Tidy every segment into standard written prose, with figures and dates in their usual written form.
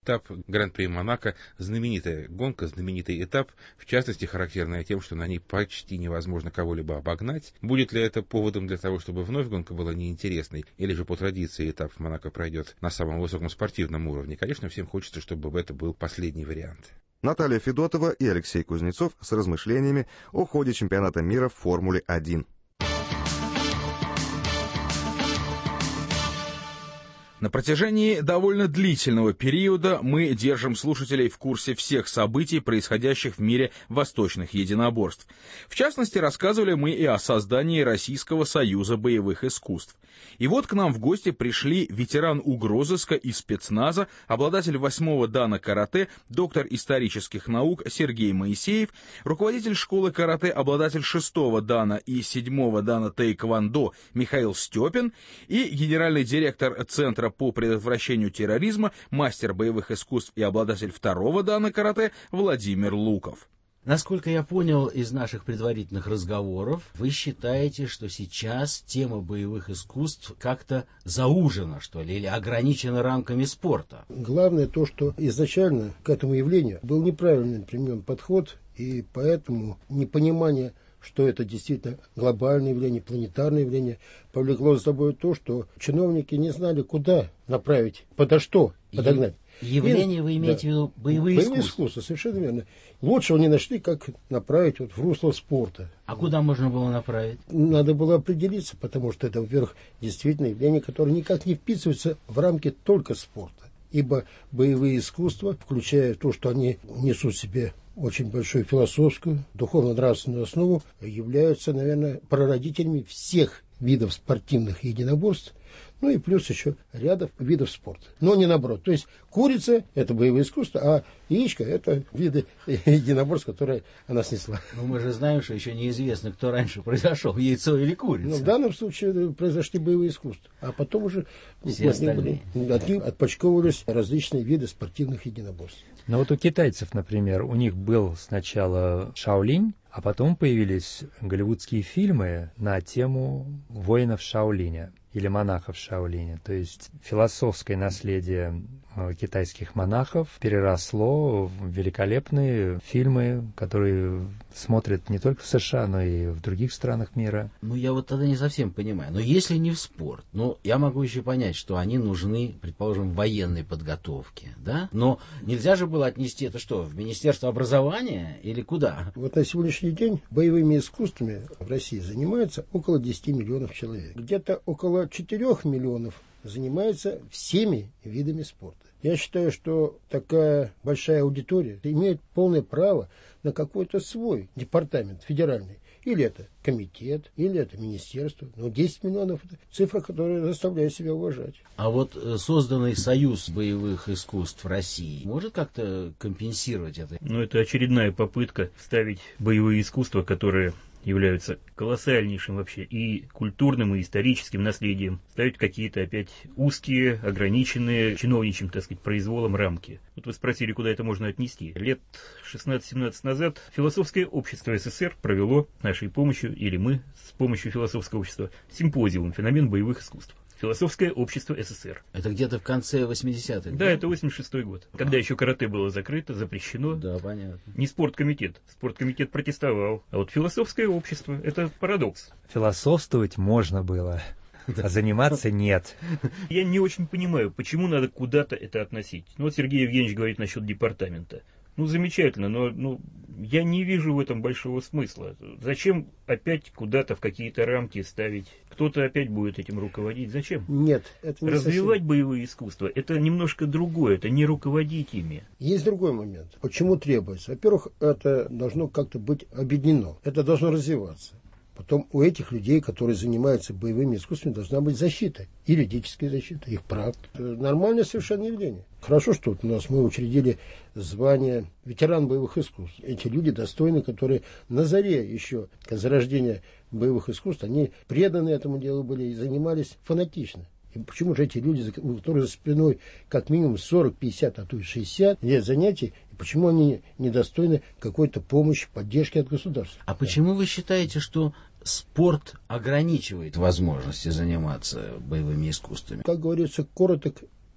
этап Гран-при Монако, знаменитая гонка, знаменитый этап, в частности, характерная тем, что на ней почти невозможно кого-либо обогнать. Будет ли это поводом для того, чтобы вновь гонка была неинтересной, или же по традиции этап в Монако пройдет на самом высоком спортивном уровне? Конечно, всем хочется, чтобы это был последний вариант. Наталья Федотова и Алексей Кузнецов с размышлениями о ходе чемпионата мира в Формуле-1. На протяжении довольно длительного периода мы держим слушателей в курсе всех событий, происходящих в мире восточных единоборств. В частности, рассказывали мы и о создании Российского союза боевых искусств. И вот к нам в гости пришли ветеран угрозыска и спецназа, обладатель 8-го дана карате, доктор исторических наук Сергей Моисеев, руководитель школы карате, обладатель 6-го дана и 7-го дана тэйквондо Михаил Степин и генеральный директор Центра по предотвращению терроризма, мастер боевых искусств и обладатель 2-го дана карате Владимир Луков. Насколько я понял из наших предварительных разговоров, вы считаете, что сейчас тема боевых искусств как-то заужена, что ли, или ограничена рамками спорта? Главное то, что изначально к этому явлению был неправильный применен подход, и поэтому непонимание, что это действительно глобальное явление, планетарное явление, повлекло за собой то, что чиновники не знали, куда направить, подо что подогнать. Явление вы имеете в виду боевые искусства? Совершенно верно. Лучшего не нашли, как направить в русло спорта. А куда можно было направить? Надо было определиться, потому что это, во-первых, действительно явление, которое никак не вписывается в рамки только спорта. Ибо боевые искусства, включая то, что они несут в себе очень большую философскую, духовно-нравственную основу, являются, наверное, прародителями всех видов спортивных единоборств, ну и плюс еще рядов видов спорта. Но не наоборот. То есть курица – это боевое искусство, а яичко – это виды единоборств, которые она снесла. Но мы же знаем, что еще неизвестно, кто раньше произошел, яйцо или курица. Но в данном случае произошли боевые искусства. А потом уже все остальные. От них отпочковывались различные виды спортивных единоборств. Но вот у китайцев, например, у них был сначала Шаолинь, а потом появились голливудские фильмы на тему воинов Шаолиня или монахов Шаолиня. То есть философское наследие китайских монахов переросло в великолепные фильмы, которые смотрят не только в США, но и в других странах мира. Ну, я вот тогда не совсем понимаю. Но если не в спорт, я могу еще понять, что они нужны, предположим, в военной подготовке, да? Но нельзя же было отнести это что, в Министерство образования или куда? Вот на сегодняшний день боевыми искусствами в России занимается около 10 миллионов человек. Где-то около 4 миллионов занимается всеми видами спорта. Я считаю, что такая большая аудитория имеет полное право на какой-то свой департамент федеральный. Или это комитет, или это министерство. Но 10 миллионов – это цифра, которая заставляет себя уважать. А вот созданный союз боевых искусств России может как-то компенсировать это? Ну, это очередная попытка ставить боевые искусства, которые являются колоссальнейшим вообще и культурным, и историческим наследием, ставить какие-то опять узкие, ограниченные чиновничьим, так сказать, произволом рамки. Вот вы спросили, куда это можно отнести. Лет 16-17 назад философское общество СССР провело с нашей помощью, или мы с помощью философского общества, симпозиум «Феномен боевых искусств». Философское общество СССР. Это где-то в конце 80-х? Да, это 86-й год. Когда еще карате было закрыто, запрещено. Да, понятно. Не спорткомитет. Спорткомитет протестовал. А вот философское общество – это парадокс. Философствовать можно было, а заниматься нет. Я не очень понимаю, почему надо куда-то это относить. Ну вот Сергей Евгеньевич говорит насчет департамента. Ну, замечательно, но я не вижу в этом большого смысла. Зачем опять куда-то в какие-то рамки ставить? Кто-то опять будет этим руководить? Зачем? Нет, это не развивать совсем. Боевые искусства – это немножко другое, это не руководить ими. Есть другой момент. Почему требуется? Во-первых, это должно как-то быть объединено. Это должно развиваться. Потом у этих людей, которые занимаются боевыми искусствами, должна быть защита. Юридическая защита, их прав. Это нормальное совершенно явление. Хорошо, что у нас мы учредили звание ветеран боевых искусств. Эти люди достойны, которые на заре еще зарождения боевых искусств, они преданы этому делу были и занимались фанатично. И почему же эти люди, у которых за спиной как минимум 40, 50, а то и 60 лет занятий, и почему они недостойны какой-то помощи, поддержки от государства? А почему вы считаете, что спорт ограничивает возможности заниматься боевыми искусствами? Как говорится, короток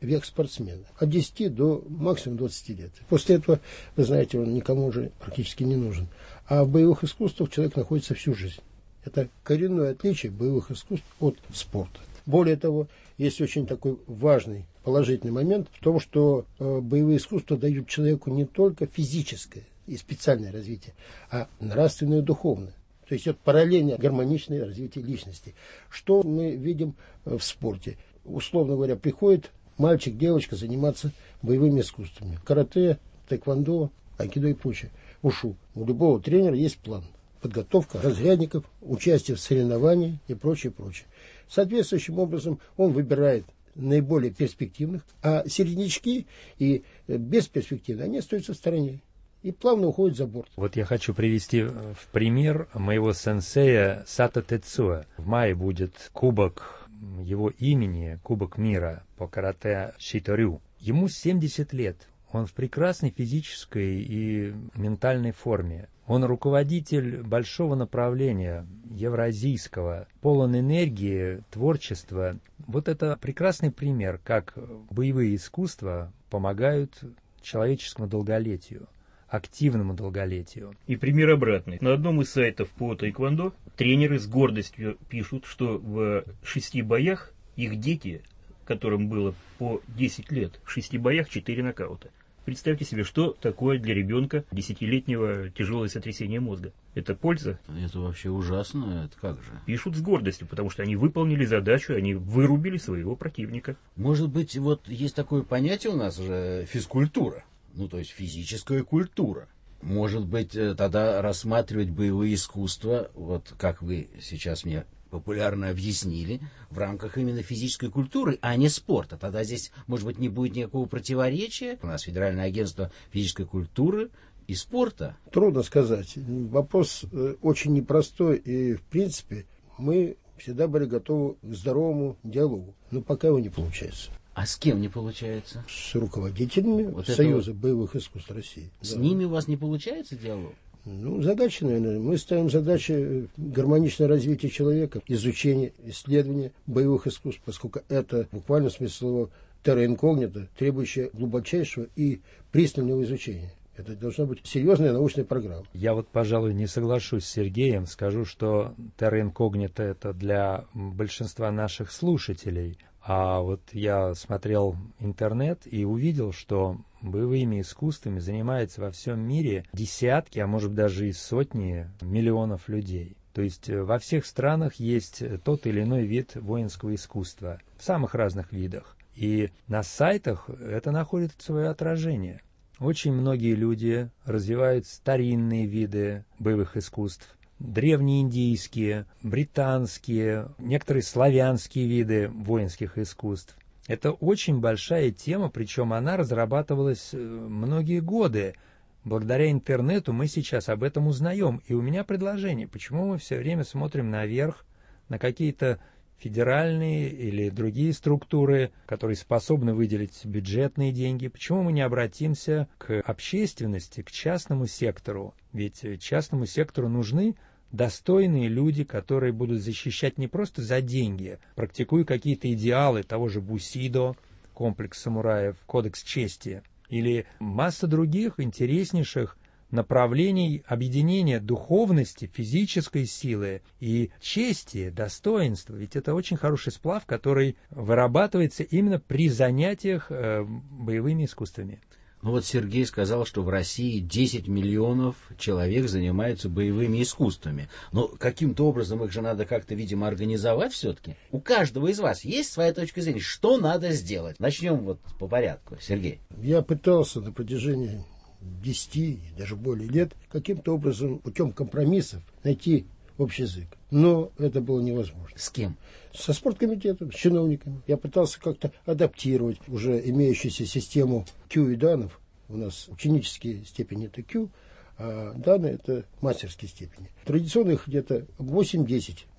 век спортсмена. От 10 до максимум 20 лет. После этого, вы знаете, он никому уже практически не нужен. А в боевых искусствах человек находится всю жизнь. Это коренное отличие боевых искусств от спорта. Более того, есть очень такой важный положительный момент в том, что боевые искусства дают человеку не только физическое и специальное развитие, а нравственное и духовное. То есть это параллельно гармоничное развитие личности. Что мы видим в спорте? Условно говоря, приходит мальчик, девочка заниматься боевыми искусствами. Карате, тэквондо, айкидо и прочее. Ушу. У любого тренера есть план. Подготовка разрядников, участие в соревновании и прочее, прочее. Соответствующим образом он выбирает наиболее перспективных, а середнячки и бесперспективные, они остаются в стороне и плавно уходят за борт. Вот я хочу привести в пример моего сенсея Сато Тецуэ. В мае будет кубок его имени, Кубок мира по карате Шиторю. Ему 70 лет. Он в прекрасной физической и ментальной форме. Он руководитель большого направления, евразийского, полон энергии, творчества. Вот это прекрасный пример, как боевые искусства помогают человеческому долголетию, активному долголетию. И пример обратный. На одном из сайтов по тэквондо тренеры с гордостью пишут, что в 6 боях их дети, которым было по 10 лет, в 6 боях 4 нокаута. Представьте себе, что такое для ребенка 10-летнего тяжелое сотрясение мозга. Это польза? Это вообще ужасно, это как же? Пишут с гордостью, потому что они выполнили задачу, они вырубили своего противника. Может быть, вот есть такое понятие у нас уже физкультура, ну то есть физическая культура. Может быть, тогда рассматривать боевые искусства, вот как вы сейчас мне популярно объяснили, в рамках именно физической культуры, а не спорта. Тогда здесь, может быть, не будет никакого противоречия. У нас Федеральное агентство физической культуры и спорта. Трудно сказать. Вопрос очень непростой, и, в принципе, мы всегда были готовы к здоровому диалогу. Но пока его не получается. А с кем не получается? С руководителями Вот Союза боевых искусств России. С ними у вас не получается диалог? Ну, задача, наверное. Мы ставим задачи гармоничное развитие человека, изучение, исследование боевых искусств, поскольку это буквально смысл слова терра инкогнита, требующее глубочайшего и пристального изучения. Это должна быть серьезная научная программа. Я вот, пожалуй, не соглашусь с Сергеем, скажу, что терра инкогнита это для большинства наших слушателей. А вот я смотрел интернет и увидел, что боевыми искусствами занимается во всем мире десятки, а может даже и сотни миллионов людей. То есть во всех странах есть тот или иной вид воинского искусства в самых разных видах. И на сайтах это находит свое отражение. Очень многие люди развивают старинные виды боевых искусств, древнеиндийские, британские, некоторые славянские виды воинских искусств. Это очень большая тема, причем она разрабатывалась многие годы. Благодаря интернету мы сейчас об этом узнаем. И у меня предложение, почему мы все время смотрим наверх, на какие-то федеральные или другие структуры, которые способны выделить бюджетные деньги. Почему мы не обратимся к общественности, к частному сектору? Ведь частному сектору нужны достойные люди, которые будут защищать не просто за деньги, практикуя какие-то идеалы того же бусидо, комплекс самураев, кодекс чести, или масса других интереснейших направлений объединения духовности, физической силы и чести, достоинства. Ведь это очень хороший сплав, который вырабатывается именно при занятиях боевыми искусствами. Ну вот Сергей сказал, что в России 10 миллионов человек занимаются боевыми искусствами. Но каким-то образом их же надо как-то, видимо, организовать все-таки. У каждого из вас есть своя точка зрения. Что надо сделать? Начнем вот по порядку. Сергей. Я пытался на протяжении 10 и даже более лет каким-то образом путем компромиссов найти общий язык. Но это было невозможно. С кем? Со спорткомитетом, с чиновниками. Я пытался как-то адаптировать уже имеющуюся систему Q и данов. У нас ученические степени это Q, а даны это мастерские степени. Традиционно их где-то 8-10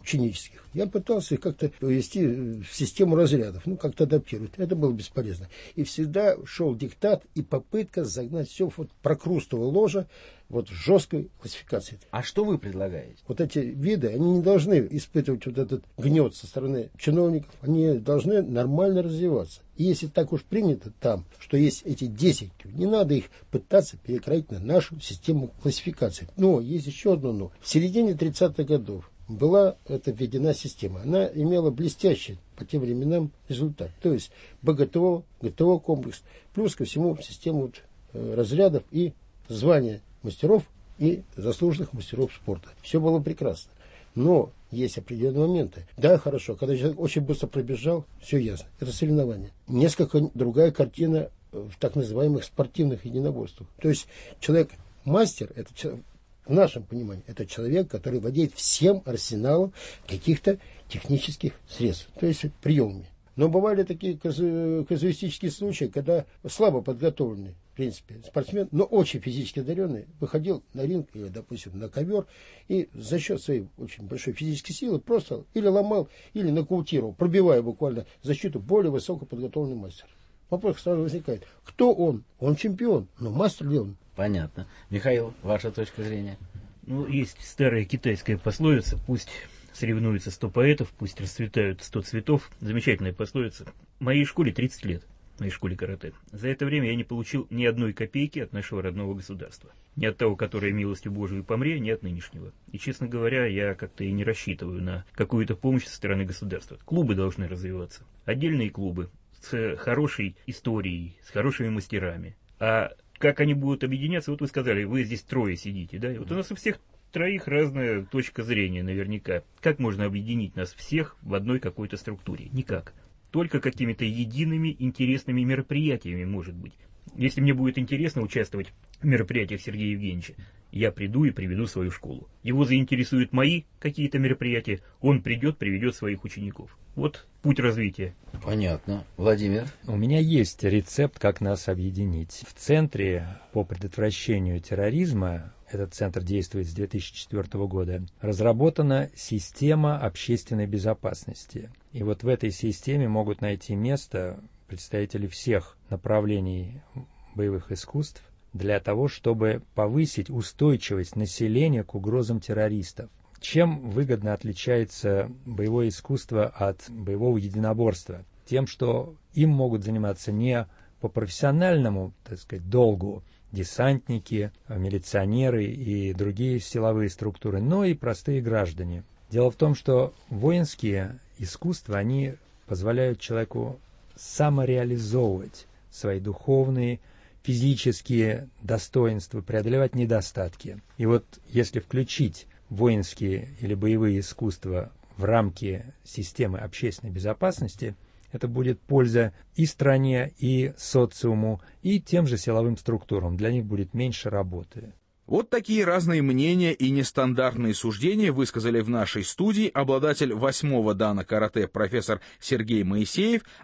ученических. Я пытался их как-то ввести в систему разрядов, как-то адаптировать. Это было бесполезно. И всегда шел диктат и попытка загнать все в прокрустово ложе, в жесткой классификации. А что вы предлагаете? Вот эти виды, они не должны испытывать вот этот гнет со стороны чиновников, они должны нормально развиваться. И если так уж принято там, что есть эти 10, не надо их пытаться перекроить на нашу систему классификации. Но есть еще одно но. В середине 30-х годов была введена система. Она имела блестящий по тем временам результат. То есть БГТО, ГТО комплекс, плюс ко всему систему разрядов и звания мастеров и заслуженных мастеров спорта. Все было прекрасно. Но есть определенные моменты. Да, хорошо, когда человек очень быстро пробежал, все ясно. Это соревнование. Несколько другая картина в так называемых спортивных единоборствах. То есть человек-мастер, это в нашем понимании, это человек, который владеет всем арсеналом каких-то технических средств, то есть приемами. Но бывали такие казуистические случаи, когда слабо подготовленный, в принципе, спортсмен, но очень физически одаренный, выходил на ринг или, допустим, на ковер и за счет своей очень большой физической силы просто или ломал, или нокаутировал, пробивая буквально защиту более высокоподготовленный мастер. Вопрос сразу возникает. Кто он? Он чемпион, но мастер ли он? Понятно. Михаил, ваша точка зрения? Есть старая китайская пословица, пусть соревнуются 100 поэтов, пусть расцветают 100 цветов. Замечательная пословица. Моей школе 30 лет, моей школе карате. За это время я не получил ни одной копейки от нашего родного государства. Ни от того, которое милостью Божией помре, ни от нынешнего. И, честно говоря, я как-то и не рассчитываю на какую-то помощь со стороны государства. Клубы должны развиваться. Отдельные клубы с хорошей историей, с хорошими мастерами. А как они будут объединяться, вот вы сказали, вы здесь трое сидите, да? И вот у нас у всех троих разная точка зрения наверняка. Как можно объединить нас всех в одной какой-то структуре? Никак. Только какими-то едиными интересными мероприятиями, может быть. Если мне будет интересно участвовать в мероприятиях Сергея Евгеньевича, я приду и приведу свою школу. Его заинтересуют мои какие-то мероприятия, он придет, приведет своих учеников. Вот путь развития. Понятно. Владимир? У меня есть рецепт, как нас объединить. В Центре по предотвращению терроризма, этот центр действует с 2004 года, разработана система общественной безопасности. И вот в этой системе могут найти место представители всех направлений боевых искусств для того, чтобы повысить устойчивость населения к угрозам террористов. Чем выгодно отличается боевое искусство от боевого единоборства? Тем, что им могут заниматься не по профессиональному, долгу, десантники, милиционеры и другие силовые структуры, но и простые граждане. Дело в том, что воинские искусства, они позволяют человеку самореализовывать свои духовные, физические достоинства, преодолевать недостатки. И вот если включить воинские или боевые искусства в рамки системы общественной безопасности, это будет польза и стране, и социуму, и тем же силовым структурам. Для них будет меньше работы. Вот такие разные мнения и нестандартные суждения высказали в нашей студии обладатель 8-го дана карате профессор Сергей Моисеев,